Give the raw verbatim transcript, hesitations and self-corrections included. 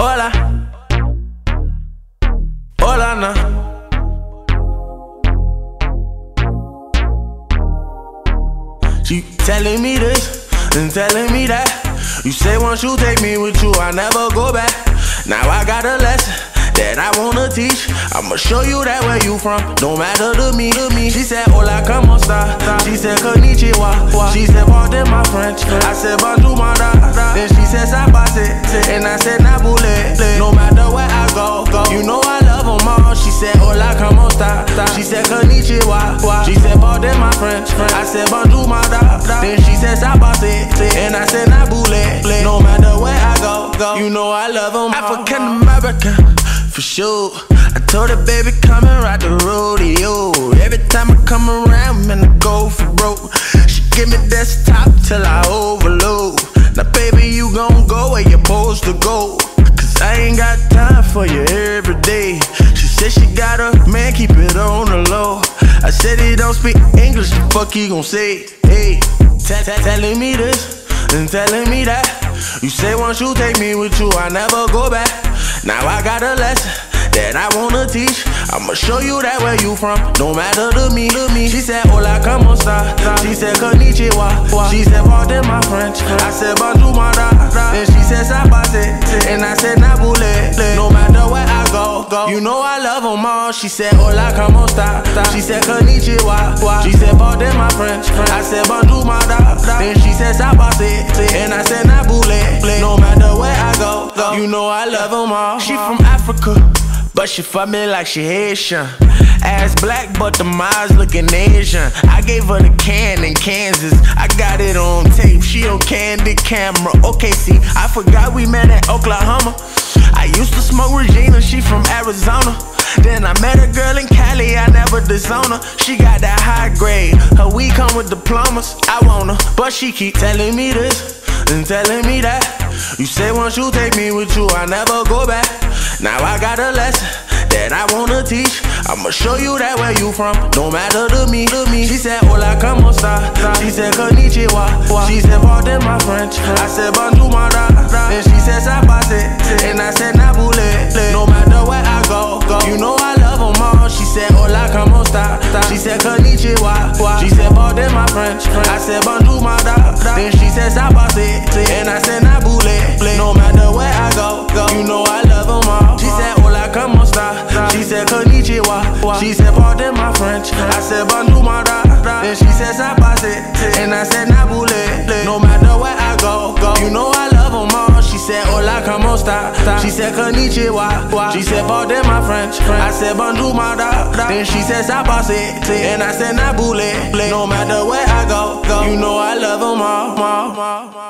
Hola, hola, nah. She telling me this and telling me that. You say once you take me with you, I never go back. Now I got a lesson that I wanna teach. I'ma show you that where you from, no matter to me, to me. She said, hola, como esta? She said, konnichiwa. She said, pardon my French. I said, bonjour, my da. Then she said, sabase. And I said, nabule. No matter where I go, go. You know I love them all. She said, hola, como esta? She said, konnichiwa. She said, pardon my French. I said, bonjour, my da. Then she said, sabase. And I said, nabule. No matter where I go, go. You know I love them all. African American. For sure, I told her, baby, come and ride the rodeo. Every time I come around, man, I go for broke. She give me desktop till I overload. Now, baby, you gon' go where you're supposed to go. Cause I ain't got time for you every day. She said she got a man, keep it on the low. I said he don't speak English, the fuck he gon' say? Hey, telling me this and telling me that. You say once you take me with you, I never go back. Now I got a lesson that I wanna teach. I'ma show you that where you from, no matter to me, to me. She said, hola, como esta? She said, konnichiwa. She said, pardon my French. I said, bonjour, my da. Then she said, sabase. And I said, nabule. No matter where I go, go. You know I love them all. She said, hola, como esta? She said, konnichiwa. She said, pardon my French. I said, bonjour, my da. Then she said, sabase. And I said, nabule. No matter where I go, go. You know I love them all. She from Africa, but she fuck me like she Haitian. Ass black, but the eyes looking Asian. I gave her the can in Kansas. I got it on tape, she on candid camera. Okay, see, I forgot we met at Oklahoma. I used to smoke Regina, she from Arizona. Then I met a girl in Cali, I never disown her. She got that high grade, her weed come with diplomas. I want her, but she keep telling me this and telling me that. You say once you take me with you, I never go back. Now I got a lesson that I wanna teach. I'ma show you that where you from, no matter to me, to me. She said, hola, como esta? She said, konnichiwa. She said, pardon my French. I said, bonjour, my da. Then she said, sabase. And I said, nabule. No matter where I go, go. You know I love them all. She said, hola, como esta? She said, konnichiwa. She said, pardon my French. I said, bonjour, my da. Then she said, sabase. And I said, nabule. No matter where I go, go. You know I love them all. She said, hola, como esta? She said, konnichiwa. She said, pardon my French. I said, bonjour, my da. Then she said, sabase. And I said, nabule. No matter where I go, go. You know I love them all. She said, hola, como esta? She said, konnichiwa. She said, pardon my French. I said, bonjour, my da. Then she said, sabase. And I said, nabule. No matter where I go, go. You know I love them all.